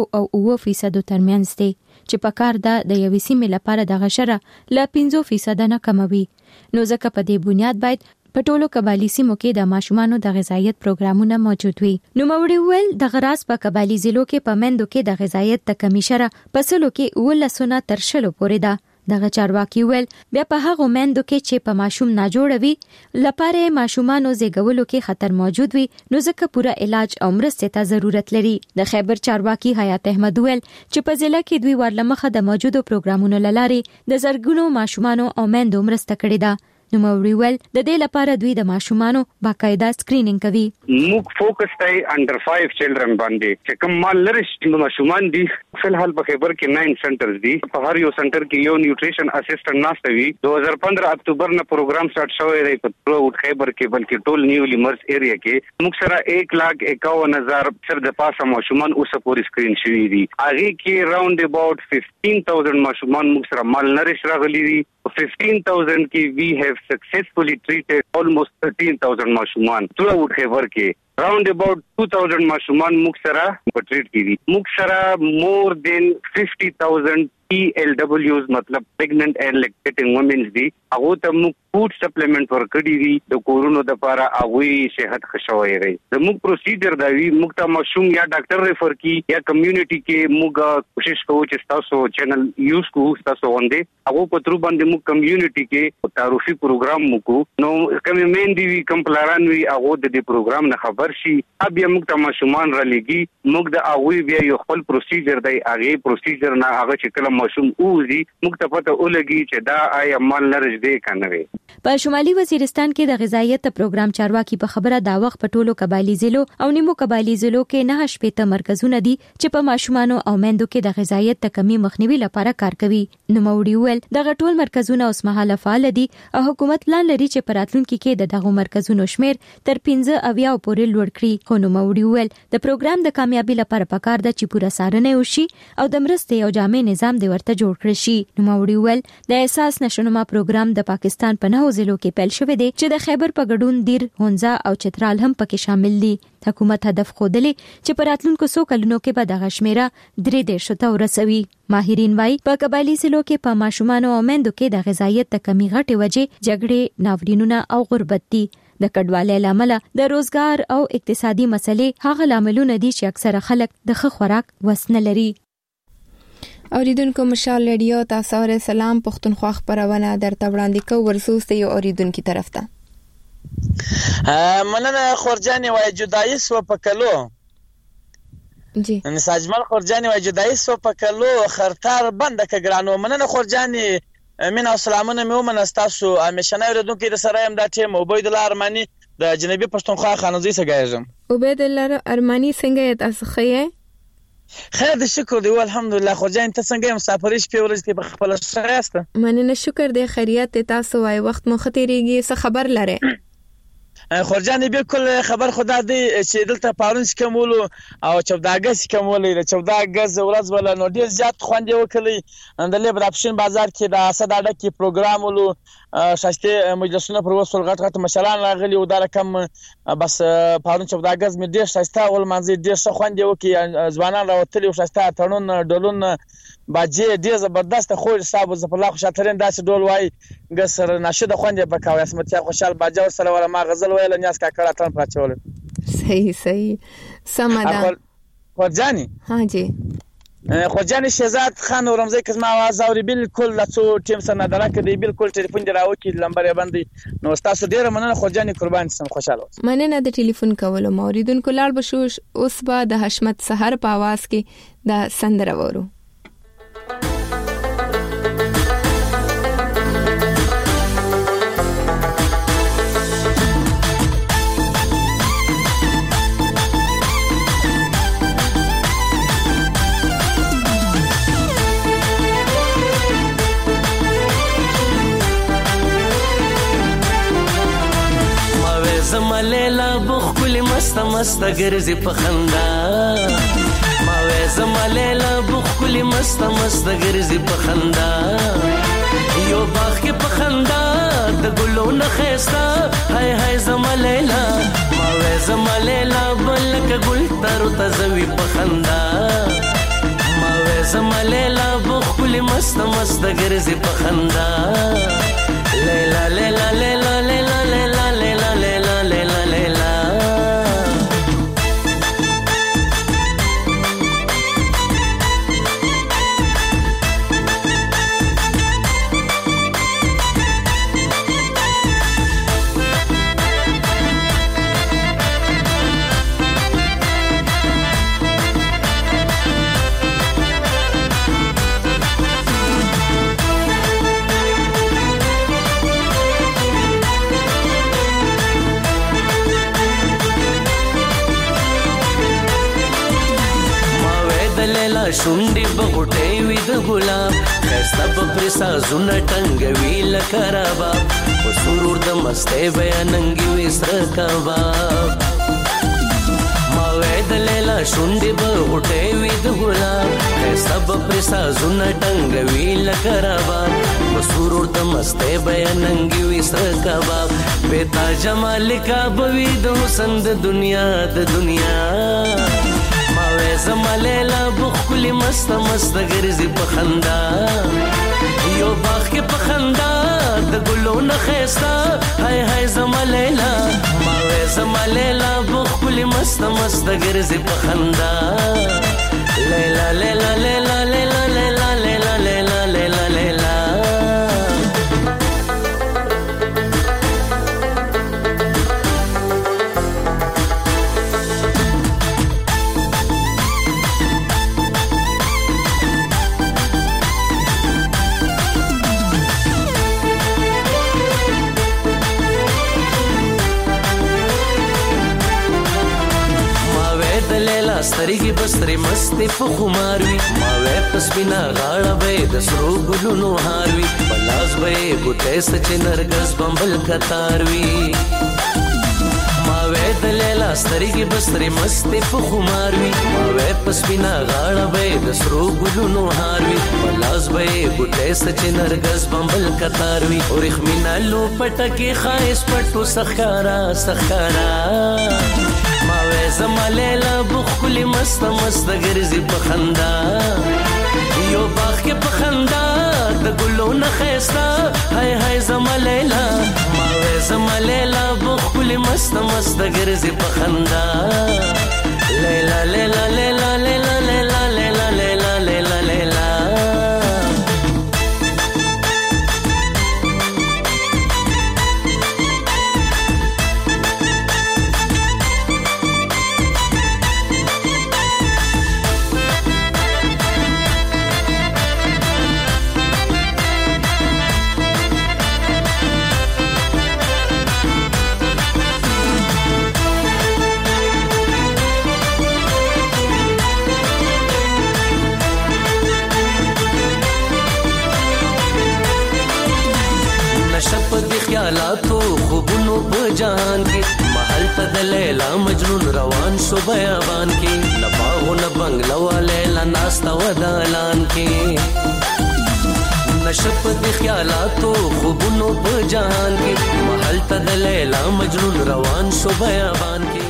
7.9% ترمنځ دی چې په کار ده د یوې سیمې لپاره د غشره ل 15% نه کموي. نو ځکه په دې بنیاد باید په ټولو قبایلی سیمو کې د ماشومانو د غذایت پروګرامونه موجود وي. نو موري ویل د غراس په قبایلی ضلعو کې په مندو کې د غذایت د کمی شره په سلو کې 19 تر 10 پورې ده. دغه چارواکي ویل بیا په هغه مندو کې چې په ماشوم نه جوړوي لپاره ماشومانو زیږولو کې خطر موجود وي نو ځکه پوره علاج او مرستې ته ضرورت لري. د خیبر چارواکي حیات احمد ویل چې په ضلع کې دوی ورلمخه د موجودو پروګرامونو لارې د زرګونو ماشومانو او مندو مرسته کړې ده. نو موري ویل د دې لپاره دوی د ماشومانو باقاعده سکرینینګ کوي. موږ فوکس کوي انډر 5 چلډرن باندې چې کوم مال نریش ماشومان دي. فلحال په خیبر کې 9 سنټرز دي. په هر یو سنټر کې یو نیوټریشن اسسټنټ ناستوي. 2015 اکتوبر نه پروګرام سٹارټ شوی دی په ټول خیبر کې بلکې ټول نیولی مرز ایریا کې موږ سره 1,51,000 سر د پاسه ماشومان اوس پورې سکرین شوی دي. هغه کې راوند اباوت 15,000 ماشومان موږ سره مال نریش راغلي دي. 15,000 کې we have successfully treated almost 13,000 ماشومان throughout خیبر کې. راوند اباوت 2,000 ماشومان موږ سره په ټریټ کړي. موږ سره more than 50,000 PLWs مطلب pregnant and lactating women دي. هغه ته موږ فود سپلیمنٹ ورکړي دي د کورونو د لپاره هغه صحت خښوي ری. زموږ پروسیجر دا وی موږ ته مشوم یا ډاکټر ریفر کی یا کمیونټي کې موږ کوشش کوو چې تاسو چینل یوز کوو تاسو باندې هغه په تر باندې موږ کمیونټي کې تعارفي پروګرام موږ نو کوم مین دی کوم پلان وی هغه د دې پروګرام نه خبر شي. بیا موږ ته مشومان را لګي موږ د هغه بیا یو خپل پروسیجر دی هغه پروسیجر نه هغه چې کله مشوم اوزي موږ ته پته ولګي چې دا آیا مال نرج دی کنه وي. په شمالي وزیرستان کې د غذایت پروګرام چارواکي په خبره دا وخت په ټولو قبایلی ضلعو او نیمو قبایلی ضلعو کې 9 شپېته مرکزونه دي چې په ماشومانو او میندو کې د غذایت د کمی مخنیوي لپاره کار کوي. نو موري ویل دغه ټول مرکزونه اوس مهاله فعال دي او حکومت پلان لري چې په راتلونکي کې د دغه مرکزونو شمیر تر 15 اویا پورې لوړ کړي. خو نو موري ویل د پروګرام د کامیابی لپاره پکار ده چې پوره څارنه وشي او د مرستې او جامع نظام د ورته جوړ کړي شي. نو موري ویل د احساس نشونما پروګرام د پاکستان په 9 ضلعو کې پیل شوی دی چې د خیبر په ګډون دیر هونزا او چترال هم پکې شامل دي. حکومت هدف خوده چې په راتلونکو 100 کلونو کې به دغه شمیره 3 ته ورسوي. ماهرین وايي په قبایلی ضلعو کې په ماشومانو او میندو کې د غذایت د کمی غټي وجې جګړې ناورینونه او غربت دي. د کډوالۍ لامل د روزګار او اقتصادي مسلې هغه لاملونه دي چې اکثره خلک د ښه خوراک وسنه لري. اوریدونکو مشال ریډیو تاسو سره سلام پښتونخوا خبرونه درته وړاندې کوو ورسوسته یو اوریدونکو طرف ته. مننه خورجاني وای جدایي سو پکلو جی ان ساجمل خورجاني وای جدایي سو پکلو خرتار بند کګرانو. مننه خورجاني من سلامونه مې ومنستاسو همیشنه اوریدونکو سره هم دا ټیم عبید الله ارمانی د جنوبي پښتونخوا خانوزي سګایږم. عبید الله ارمانی څنګه تاسو خې؟ خیر د شکر دی الحمدلله. خورجان ته څنګه مسافرش په ورځ کې په خپل شایسته؟ مننه شکر دی خیریت تاسو وای وخت مو ختیریږي څه خبر لره؟ خورجان بالکل خبر خدا دی چې دلته پارونس کومولو او 14 غز کومولې د 14 غز ورځ ولا نو ډیر زیات خوندې وکړي د لیبر اپشن بازار کې د اسد اډه کې پروګرام ولو شاشته مجلسونه پر وسول غټ مشران راغلي او دا رقم بس پارون 14 غز مې ډیر شاشته ول منځي ډیر ښه خوندې وکړي ځوانان راوتلي او شاشته تړون ډولون باجې ډیر زبردست خو حساب زپلا خو شاترین داسې ډول وای ګسر ناشد خوندې بکاوي اسمتیا خوشحال باجا سره ولا ما غزل ویل نیاس کا کړه تن پراچول. صحیح سمدا خورجاني ها جی خورجاني شهزاد خان ورمزي کزما आवाज اوري بالکل لڅو ټیم سره ندره کړي بالکل ټلیفون دی راوکی لمبر باندې نو تاسو ډیر مننه خورجاني قربان سم خوشاله مننه د ټلیفون کولو موریدونکو لاړ بشوش اوس به د حشمت سحر په आवाज کې د سندره ورو. زمالیلا بخکلی مست ګرځي په خندا ما وې زمالیلا بخکلی مست مست ګرځي په خندا یو باغ کې په خندا د ګلو نه خستا هاي هاي زما لیلا ما وې زما لیلا بلک ګل تر تزوي په خندا ما وې زما لیلا بخل مست مست ګرځي په خندا لیلا لیلا لیلا لیلا لیلا لیلا لیلا لیلا لیلا شونډي بغټې وې د ګلاب خسته په پرسا زونه ټنګوي لکه رباب او سرور د مستې بیاننګي وې سره کباب ما وې د لیلا شونډي بغټې وې د ګلاب خسته په پرسا زونه ټنګوي لکه رباب او سرور د مستې بیاننګي وې سره کباب بتا جمال کا بوي د حسن د دنیا زما لیلا بخل مست مست ګرځي په خندا یو باغ کې په خندا د ګلو نه خستا هاي هاي زما لیلا ما وې زما لیلا بخل مست مست ګرځي په خندا لیلا لیلا لیلا لیلا لیلا لیلا لیلا لیلا لیلا سترګي بستري مستې په خمار وي ما وې پسپینا غاړه به د سرو ګلونو هار وي بلاس به ګوتې سچ نرګس بمبل کتار وي ما وې د لیلا سترګي بستري مستې په خمار وي ما وې پسپینا غاړه به د سرو ګلونو هار وي بلاس به ګوتې سچ نرګس بمبل کتار وي اورخ مینا لو پټکي خایس پټو سخارا ما وې زما لیلا بخل مست مست ګرځي په خندا یو باغ کې په خندا د ګلو نه خستا هاي هاي زما لیلا ما وې زما لیلا بخل مست مست ګرځي په خندا لیلا لیلا لیلا لیلا لیلا لیلا لیلا لیلا لیلا خیالاتو خوبونو په جهان کې محل ته د لیلا مجنون روان شو بیابان کې نه باغو نه بنگلو لیلا ناستا ودالان کې نشپ د خیالاتو خوبونو په جهان کې محل ته د لیلا مجنون روان شو بیابان کې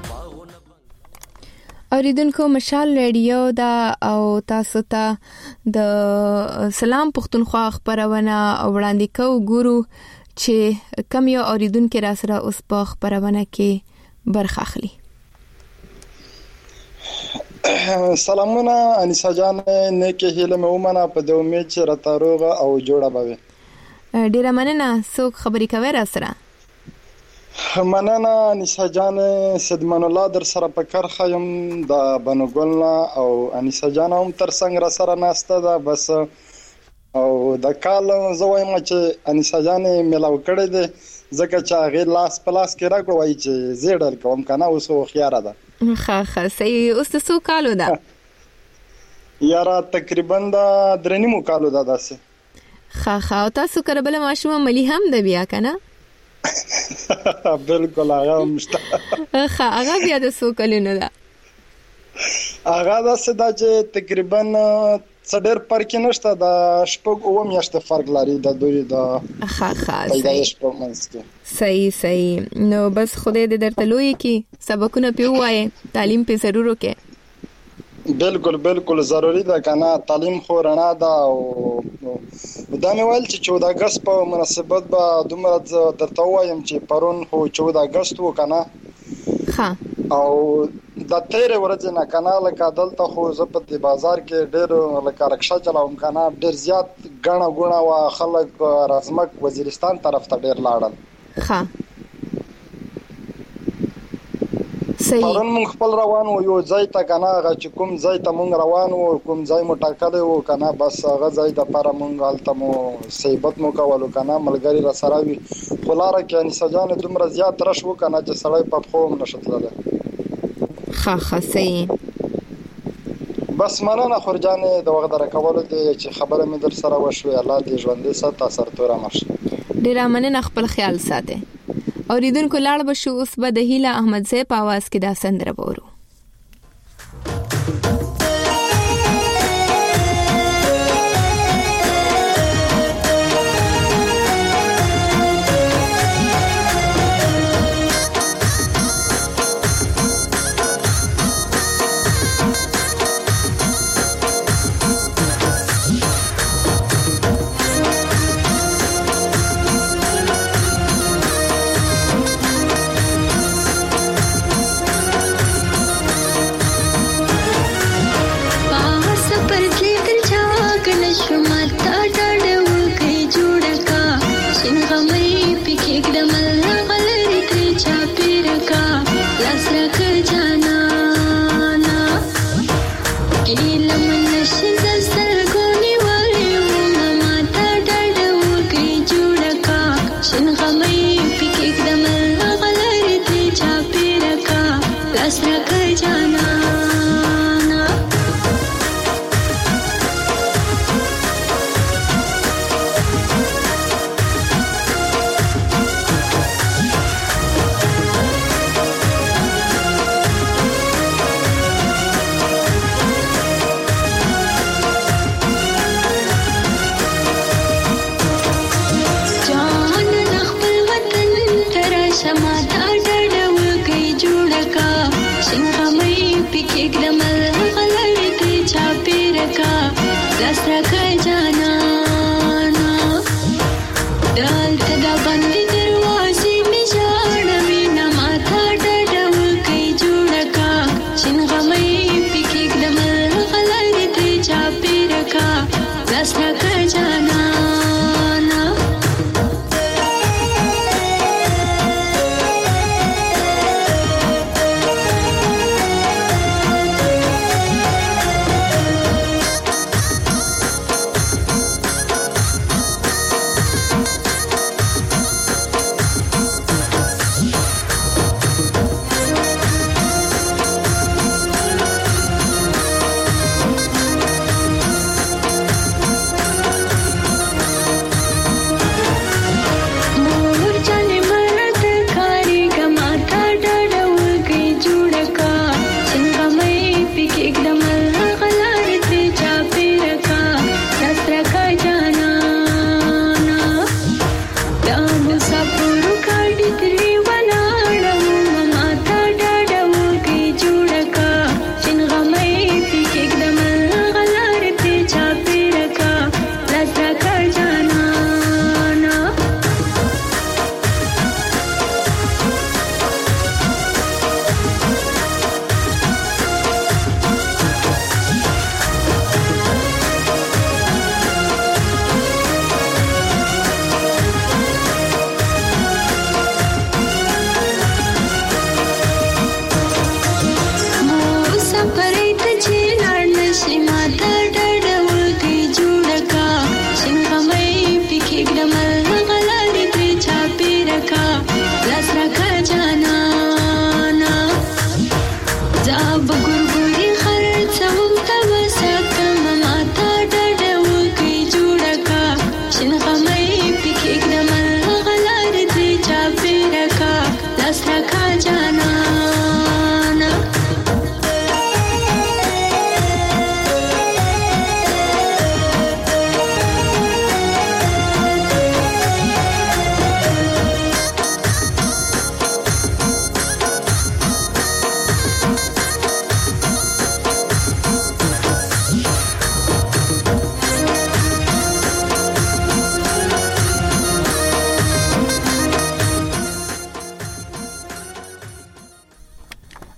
اوریدونکو مشال ریډیو دا او تاسو ته د سلام پښتونخوا خبرونه وړاندې کوو ګورو چې کم یو اوریدونکو را سره اوس په خبرونه کې برخه اخلي. سلامونه انیسا جان نیکه هیله مې ومنه په دې امید چې راته روغه او جوړه بوي. ډیره مننه. څوک خبرې کوي را سره؟ مننه انیسا جان، صدمن الله در سره په کرخه یم د بنوګلنا او انیسا جان هم تر څنګ را سره ناسته ده. بس او د کال زه وایم چې انیسا جان ملاو کړی دی ځکه چې هغه لاس پلاس کې راکړ وای چې زیړل کوم کنه اوس خو خيار ده. ښه صحیح. اوس څو کالو ده؟ یاره تقریبا د درنیمو کالو ده داسه. ښه او تاسو کربل ماشوم ملي هم ده بیا کنه؟ بالکل هغه مشته. ښه هغه بیا د څو کلونو ده؟ هغه داسه ده چې تقریبا څه ډېر فرق نشته، د شپږ اوه میاشتې فرق لري د دوی د پیدایش په منځ کې. صحیح. نو بس خدای دې درته لوی کړي، سبقونه پې ووایې، تعلیم پې ضرور وکړې. بالکل ضروری ده کنه، تعلیم خو رڼا ده. او دا مې ویل چې 14 اگست په مناسبت به دومره درته وایم چې پرون خو 14 اگست و کنه. او د تیرې ورځې نه کنه لکه دلته خو زه په دې بازار کې ډېر لکه رکشا چلاوم کنه، ډېر زیات ګڼه ګوڼه وه، خلک رازمک وزیرستان طرف ته ډېر لاړل. پرون مونږ خپل روان وو یو ځای ته کنه، هغه چې کوم ځای ته مونږ روان وو، کوم ځای مو ټاکلی وو کنه، بس هغه ځای دپاره مونږ هلته مو صحبت مو کولو کنه، ملګري را سره وي. خو لاره کې انیسه جانې دومره زیات رش و کنه چې سړی په پښو هم نشه تللی. صحیح. بس مننه خورجانې د وخت د راکولو دی چې خبره مې در سره وشوې. الله دې ژوندی ساته، سرتوره مه شه. ډېره مننه، خپل خیال ساتئ. اوریدونکو لاړ به شو، اوس به د هیله احمدزی په اواز کې دا سندره وورو.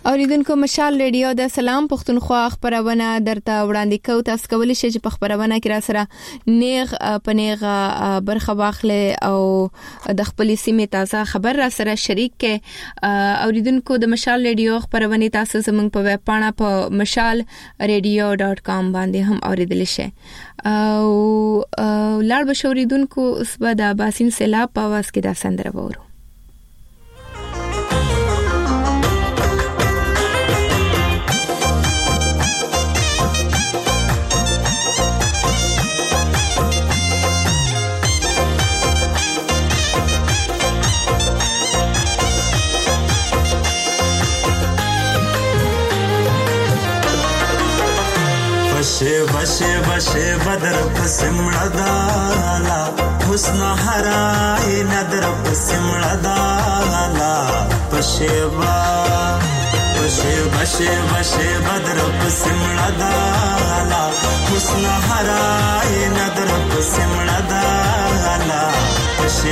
اوریدونکو مشال ریډیو د سلام پښتونخوا خبرونه درته وړاندې کوي. تاسو کولی شئ چې په خبرونه کې را سره نیغ پنیغه برخه واخلئ او د خپل سیمې تازه خبر را سره شریک کړئ. اوریدونکو د مشال ریډیو خبرونه تاسو زموږ په ویب پاڼه په mashalradio.com باندې هم اوریدلی شئ. او لاړ به اوریدونکو اوس به د باسین سیلاب په आवाज کې دا سندره وورو. बशे बदर पसिमड़ा दाला हुस्न हराए नदर पसिमड़ा दाला बशे बदर पसिमड़ा दाला हुस्न हराए नदर पसिमड़ा दाला बशे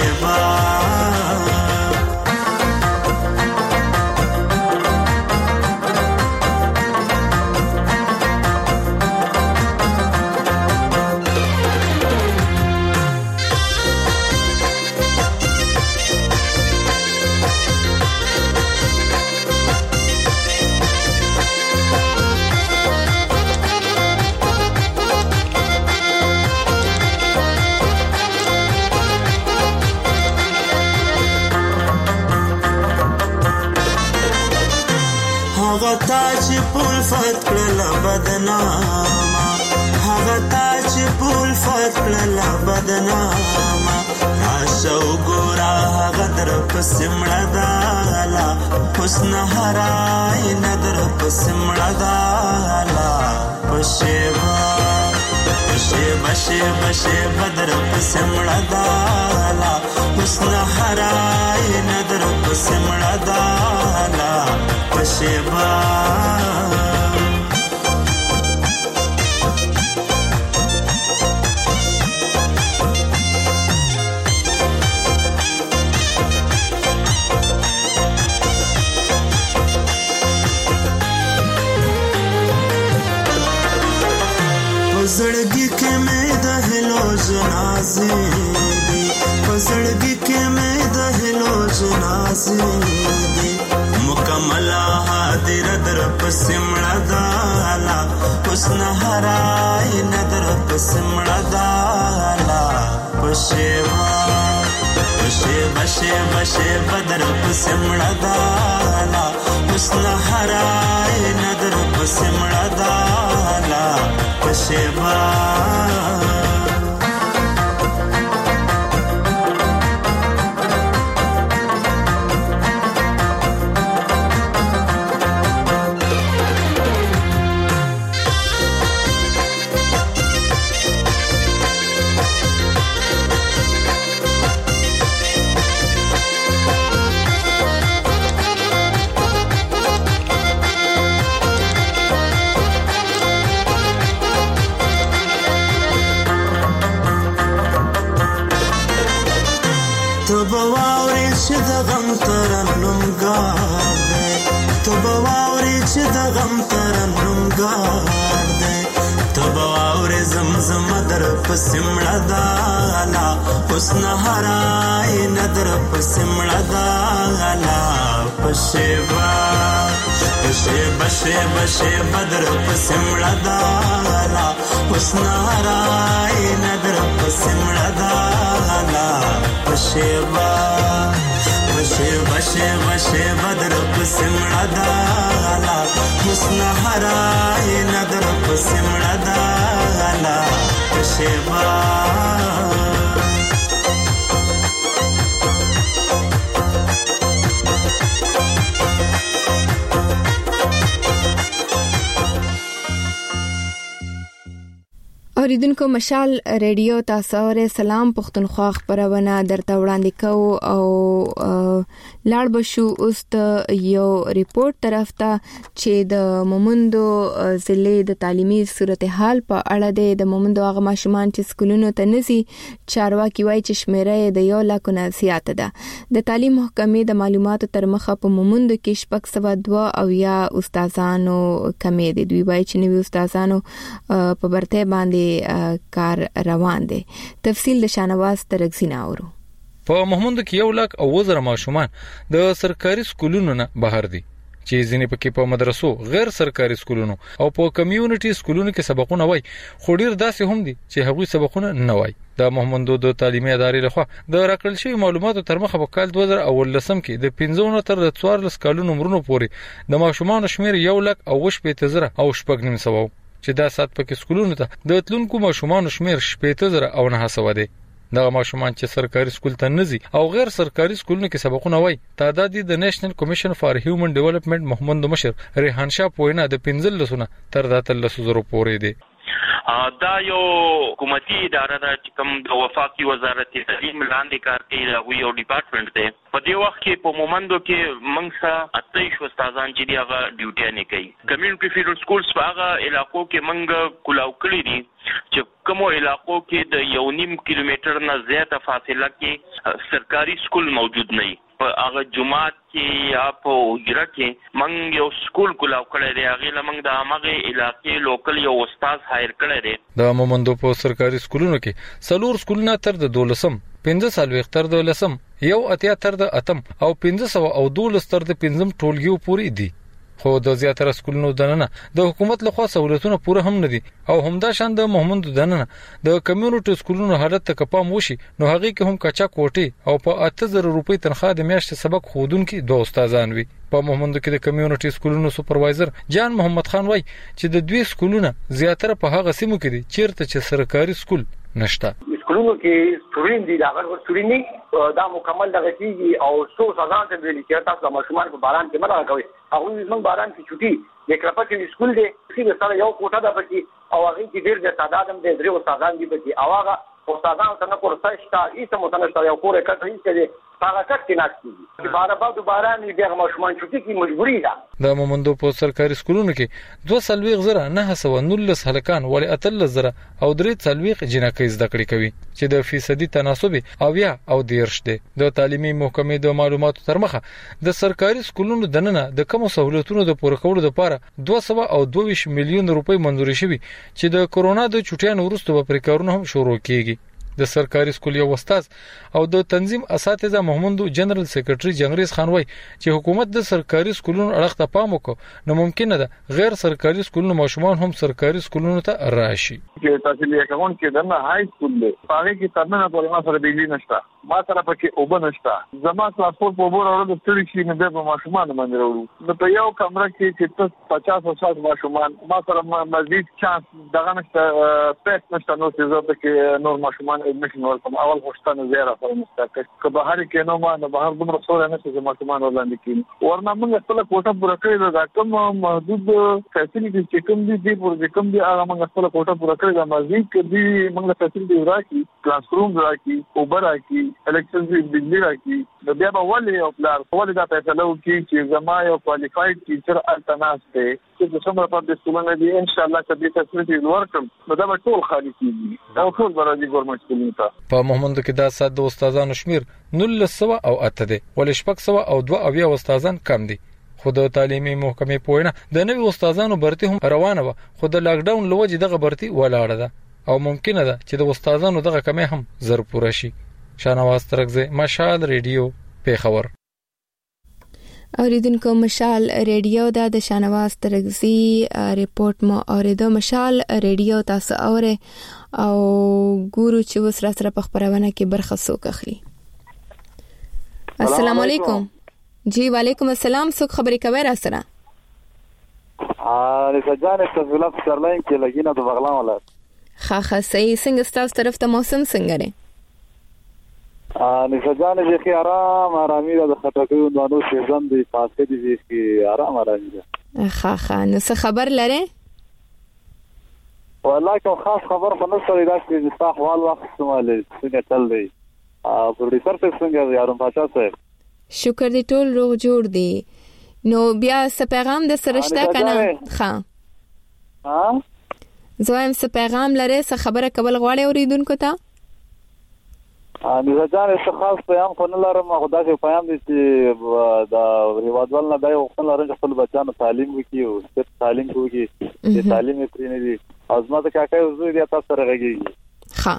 هغه پول فت کړل بدنامه هغه تاج پول فت کړل بدنامه راشو ګورا هغه در پسمړه دالا حسن هراي نظر پسمړه دالا بشه بدر پسمړه دالا حسن هراي نظر پسمړه دالا بشه पजड़गी के में दहलो जनाजे दे पजड़गी के में दहलो जनाजे दे मुकम्मला हादिर दर पसिमड़ा दाला हुस्न हराय नदर पसिमड़ा दाला बशे बदर पसिमड़ा दाला हुस्न हराय नदर पसिमड़ा दाला बशेबा تو بواوري چې د غم ترنم ګار دی تو بواوري چې د غم ترنم ګار دی تو بواوري زمزم در پسمړه دالا حسن هراي نظر پسمړه دالا بشه بدر پسمړه دالا حسن هراي نظر پسمړه دالا بشه بدر پسمړه دالا حسن هراي نظر پسمړه دالا بشه اوریدونکو مشال ریډیو تاسو اورئ. سلام پښتونخوا خبرونه درته وړاندې کوو او لاړ بشو اوس د یو ریپورت طرف ته چې د مومندو ضلع د تعلیمي صورتحال په اړه د مومندو هغه ماشومان چې سکولونو ته نزي چارواکي وایي چې شمیره د 1 لک نه زیات ده. د تعلیم محکمې د معلوماتو تر مخه په مومندو کې 602 او یا استادانو کمې دي. دوی وایي چې نوي استادانو په برته باندې کار روان دي. تفصیل د شانواز ترغزینا اورو. په محمود کې 1 لک او وزره ماشومان د سرکاري سکولونو نه بهر دي چې ځینې پکې په مدرسو غیر سرکاري سکولونو او په کمیونټي سکولونو کې سبقونه وای، خو ډیر داسې هم دي چې هغوی سبقونه نه وای. د محمدو د تعلیمي ادارې لخوا د راکړل شوی معلوماتو تر مخه په کال 2019 کې د 15 تر 14 کالونو عمرونو پورې د ماشومان شمیر 1 لک او 8,000 او 9,900 چې دا سات پکې سکولونو ته د تلونکو ماشومان شمیر 8,000 او 900 دي. دا ماشومان چې سرکاري سکول ته نزي او غیر سرکاري سکولونو کې سبقونه وای، تعداد د نېشنل کمیشن فار هیومن ډیولپمنٹ محمد مشر ریحان شاه پوینا د 15 تر 13,000 پورې دي. دا یو حکومتي اداره ده چې کوم د وفاقي وزارت تعلیم لاندې کار کوي. دا یو ډپارټمنټ دی. په دې وخت کې په مومندو کې موږ سره 28 استادان چې دی هغه ډیوټي نه کوي. کمیونټي فیډر سکولز په هغه علاقو کې موږ کولاو کړی دي چې کومو علاقو کې د 1.5 کیلومتر نه زیاته فاصله کې سرکاري سکول موجود نه وي. په هغه جماعت کې یا په حجره کې موږ یو سکول کولاو کړی دی. هغه لمنګ د هغه علاقې لوکل یو استاد هایر کړی دی. د مومندو په سرکاري سکولونو کې سلور سکولونه تر د 12 15 تر د 10 یو اتیا تر د اتم او 500 او 12 تر د 5 ټولګیو پورې دي. خو د زیاتره سکولونو دننه د حکومت لخوا سہولتونه پوره هم نه دي او همدا شان د محمود دننه د کمیونټي سکولونو حالت ته کپام وشي نو هغه کې هم کچا کوټي او په 8000 روپۍ تنخواه د میاشتې سبق خودونکو 2 استادان وي. په محمود کې د کمیونټي سکولونو سپروایزر جان محمد خان وای چې د دوی سکولونه زیاتره په هغه سیمو کې دي چیرته چې سرکاري سکول نشته. سکولونو کې سټوډنټ دي دا غوړ سټوډنټ دا مکمل دغه کیږي او 100 سزا ته ویل چې تاسو ماشومان په باران کې مرا کوي. هغه زموږ باران کې چټي د کلپټي سکول دی چې سره یو کوټه ده پکې او هغه کې ډیر د تعداد هم د 3 استادان دي پکې او هغه استادان څنګه کورسای شته ایسه متنشته یو کور کټ هیڅ هغه کټ کې ناشتي بار باران دغه ماشومان چټي کې مجبوری ده. د مومندو په سرکاري سکولونو کې 2,919 هلکان ولې 13,000 او 3,000 جنکۍ زده کړې کوي چې د فیصدي تناسب او یا او دیرش دی. د تعلیمي محکمې د معلوماتو تر مخه د سرکاري سکولونو دننه د کوم سہولتونو د پوره کولو لپاره 222 میلیون روپۍ منځوري شوي چې د کورونا د چټیانو وروسته په پریکارونو هم شروع کیږي. د سرکاري سکول یو استاد او د تنظیم اساتذه محمد جنرال سیکریټری جنگریز خان وای چې حکومت د سرکاري سکولونو اړه ته پام وکړي نو ممکن ده غیر سرکاري سکولونو ماشومان هم سرکاري سکولونو ته راشي. چې تاسو یې کوم کې دنه هاي سکول دی هغه کې ترنه په ما سره بجلی نشته ما سره پکې اوبه نشته زما ترانسپورت په بور اورل ستړي شي نه به ماشومان باندې وروړو نو په یو کمره کې چې 50 او 60 ماشومان ما سره مزید چانس دغه نشته پېټ نشته نو چې زه پکې نور ماشومان admission ورکوم اول خوشتنه زیاره سره مستقل که بهر کې نو ما نه بهر دومره څوره نه چې ماشومان ولاندې کړي ورنه موږ خپل کوټه پوره کړې ده کوم محدود فیسیلیټي چې کوم دي پوره کوم دي هغه موږ خپل کوټه پوره کړې ده مزید کدي موږ فیسیلیټي راکې کلاس روم راکې اوبر راکې الکتریسيټي بجلی راکې نو بیا به ولې او پلار ولې دا فیصله وکړي چې زما یو کوالیفاید ټیچر التناس دی چې څومره په دې سکولونو دي ان شاء الله کدي فیسیلیټي ورکم نو دا به ټول خالي کیږي او ټول برابر ګورنمنت سکولونو ته. په محمد کې دا سات د استادانو شمیر 1900 او 8 دي ولې 600 او 2 استادان کم دي. خو د تعلیمي محکمې پوینه د نوي استادانو برتي هم روانه و خو د لاک ډاون لوجه دغه برتي ولاړه ده او ممکنه ده چې د استادانو دغه کمې هم زر پوره شي. شانواز ترغزه مشال ریډیو پیښور. اوریدونکو مشال ریډیو د شانواز ترغزي ریپورت مو اوریدو. مشال ریډیو تاسو اوره او ګورو چې وسره سره په خبرونه کې برخه سوک اخلي. السلام علیکم. جی وعلیکم السلام. څوک خبرې کوي را سره؟ لسجانه تفضیلات سرلاین کې لګینه د بغلان ولایت. خاخه صحیح. څنګه ستاسو طرف ته موسم څنګه دی؟ لسجانه چې آرامي د خټکو دوانو سیزن دی پاسه دي چې آرامي ده. خاخه نو څه خبر لره؟ والله کوم خاص خبر خو نه سره دا چې د احوال وخت سماله څنګه چل دی پروډوسر څنګه یارم پاچا صاحب شکر دې ټول روغ جوړ دی نو بیا څه پیغام د سرشته کنه ها زویم څه پیغام لري څه خبره کول غواړي اوریدونکو ته نو ځان څه خاص پیغام خو نه لرم خو دا چې پیغام دي چې دا هیوادوال نه دی خپل لري خپل بچانو تعلیم وکړي او صرف تعلیم کوي چې تعلیم یې پرې نه دي ازمات کاکا وزو دي تاسو سره غږیږي ها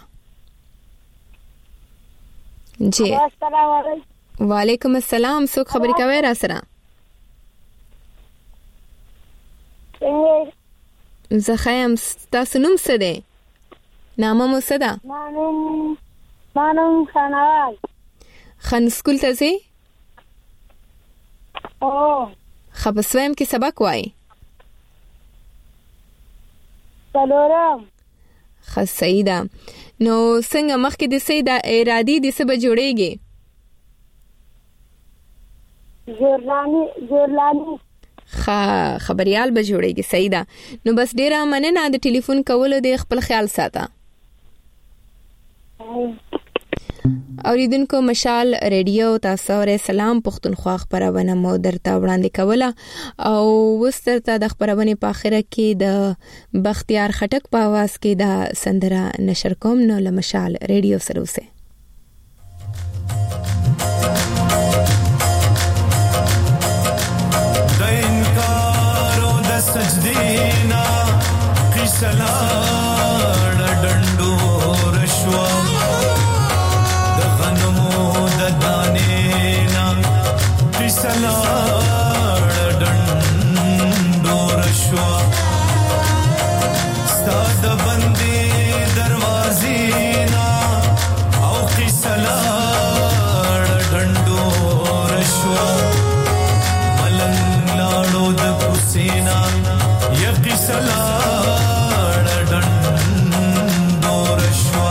جی السلام علیکم وعلیکم السلام څوک خبرې کوي را سره زه خیم تاسو نوم څه دی نامه مو څه ده مانم خنوال خن سکول ته ځئ خبسویم کې سبق وایي سلورم صحیح ده نو څنګه مخکې د سې د ارادي د څه به جوړیږي جورلانی خبريال به جوړیږي صحیح ده نو بس ډیره مننه د ټلیفون کولو د خپل خیال ساته اوریدونکو مشال ریډیو تاسو سره سلام پښتونخوا خبرونه مو درته وړاندې کوله او وسترته د خبرونه په اخره کې د بختیار خټک په आवाज کې د سندره نشر کوم نو لمشال ریډیو سره اوسه د انکار او د سجدینا قسلا ډندو رشوا سلام ډندو رشوا ستاد بندي دروازې نا او قسلا ډندو رشوا ملنګ لاړو د حسینا یقسلا ډندو رشوا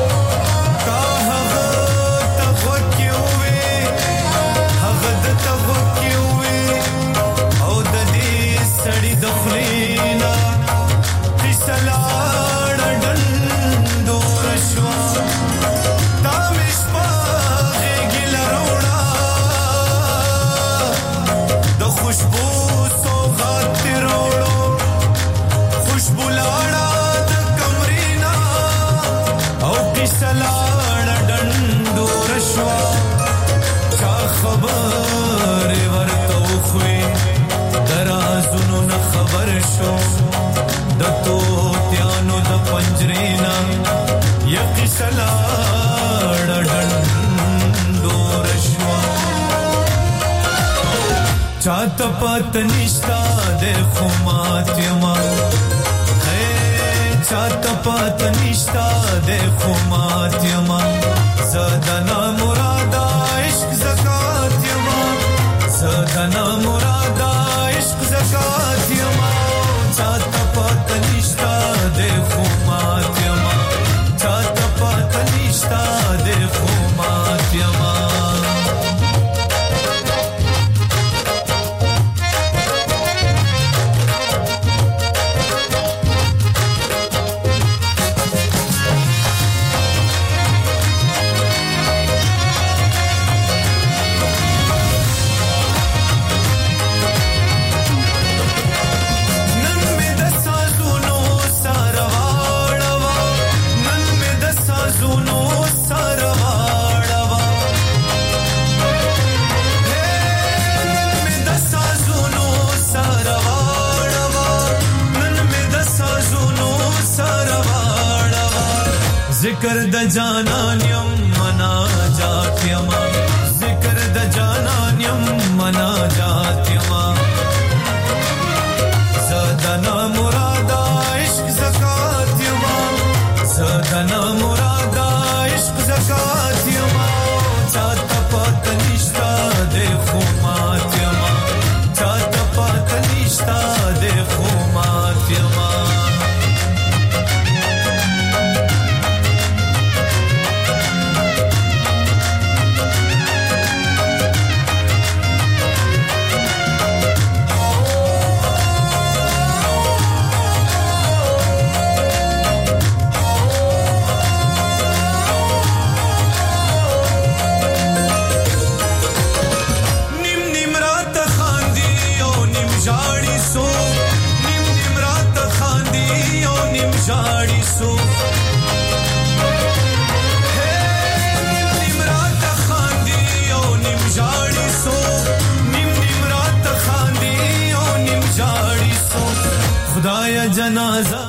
چاته پات نشتا د خمات یما چاته پات نشتا د خمات یما زدنا مرادا عشق زکات یما زدنا مرادا عشق زکات یما چاته پات نشتا د خمات یما چاته پات نشتا د خمات یما ذکر د جانانیم مناجات یما ذکر د جانانیم مناجات یما زدنا مرادا عشق زکات یما زدنا مرادا عشق زکات یما چاته پات نشتا د خمات یما چاته پات نشتا د خمات یما جاړي سو نیم رات خاندي او نیم جاړي سو نیم رات خاندي او نیم جاړي سو خدایا جنازه